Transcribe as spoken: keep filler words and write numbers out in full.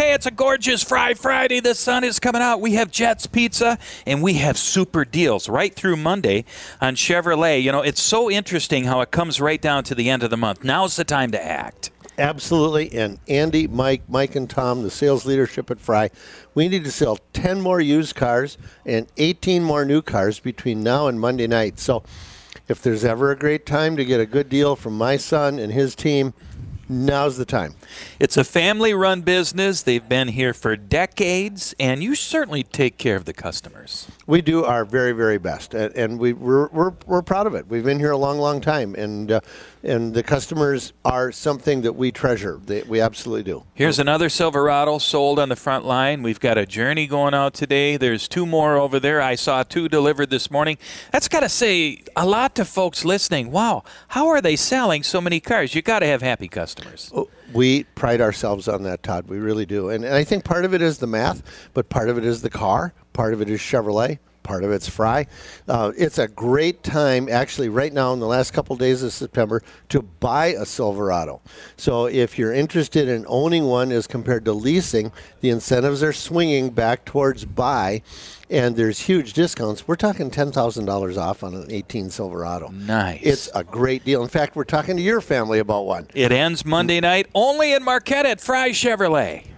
Hey, it's a gorgeous Fry Friday. The sun is coming out. We have Jets Pizza, and we have super deals right through Monday on Chevrolet. You know, it's so interesting how it comes right down to the end of the month. Now's the time to act. Absolutely. And Andy, Mike, Mike and Tom, the sales leadership at Fry, we need to sell ten more used cars and eighteen more new cars between now and Monday night. So if there's ever a great time to get a good deal from my son and his team, now's the time. It's a family-run business. They've been here for decades, and you certainly take care of the customers. We do our very, very best, and, and we, we're, we're we're proud of it. We've been here a long, long time, and uh, and the customers are something that we treasure. They, we absolutely do. Here's another Silverado sold on the front line. We've got a Journey going out today. There's two more over there. I saw two delivered this morning. That's got to say a lot to folks listening. Wow, how are they selling so many cars? You got to have happy customers. Oh, we pride ourselves on that, Todd. We really do. And, and I think part of it is the math, but part of it is the car. Part of it is Chevrolet. Part of it's Fry. Uh, it's a great time, actually, right now in the last couple days of September, to buy a Silverado. So if you're interested in owning one as compared to leasing, the incentives are swinging back towards buy, and there's huge discounts. We're talking ten thousand dollars off on an eighteen Silverado. Nice. It's a great deal. In fact, we're talking to your family about one. It ends Monday night only in Marquette at Fry Chevrolet.